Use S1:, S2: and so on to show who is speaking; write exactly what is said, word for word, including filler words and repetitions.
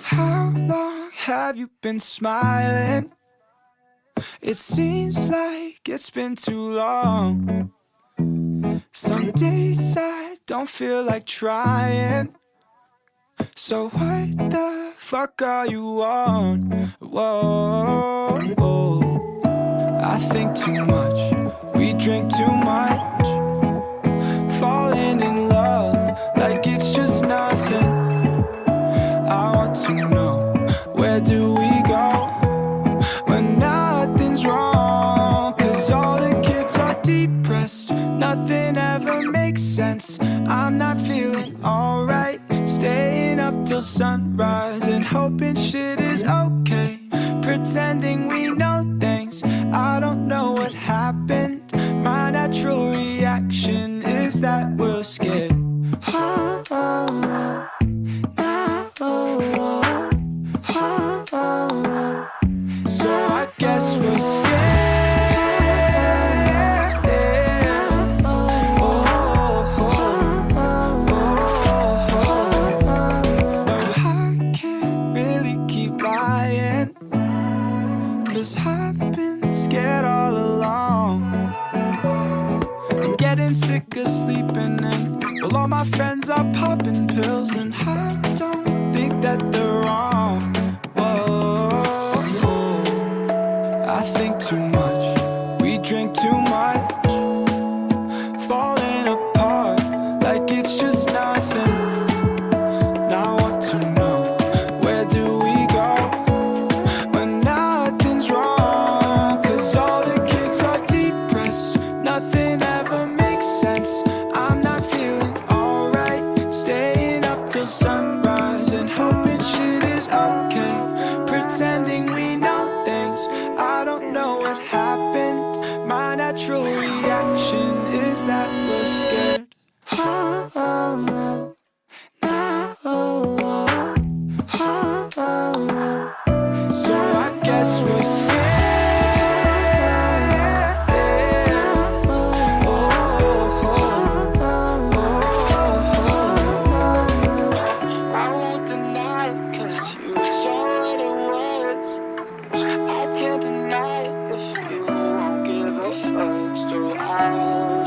S1: How long have you been smiling? It seems like it's been too long. Some days I don't feel like trying. So what the fuck are you on? Whoa, whoa. I think too much, we drink too much, falling in love like it's just nothing. I want to know, where do we go when nothing's wrong? Cause all the kids are depressed, nothing ever makes sense. I'm not feeling alright, staying up till sunrise and hoping shit is okay, pretending we know things. I don't know what happened, my natural reaction is that we're scared. Oh, oh, oh. So I guess we're scared. Oh, oh, oh, oh. No, I can't really keep lying, cause I've been scared all along. I'm getting sick of sleeping in, well, all my friends are popping pills, and I don't think that they're wrong. Whoa, whoa. I think too much, we drink too much, falling apart like it's just nothing. Now I want to know, where do we go when nothing's wrong? Cause all the kids are depressed, nothing ever makes sense. I'm not feeling alright, staying up till sunrise and hoping shit is okay, pretending we know things. I don't know what happened, my natural reaction is that we're scared. Oh, oh, oh. Now, oh, oh. Oh, oh, oh. So I guess we're scared. Oh, oh, oh, oh. I won't deny it, cause you showed it was. I can't deny it if you won't give a fuck. So I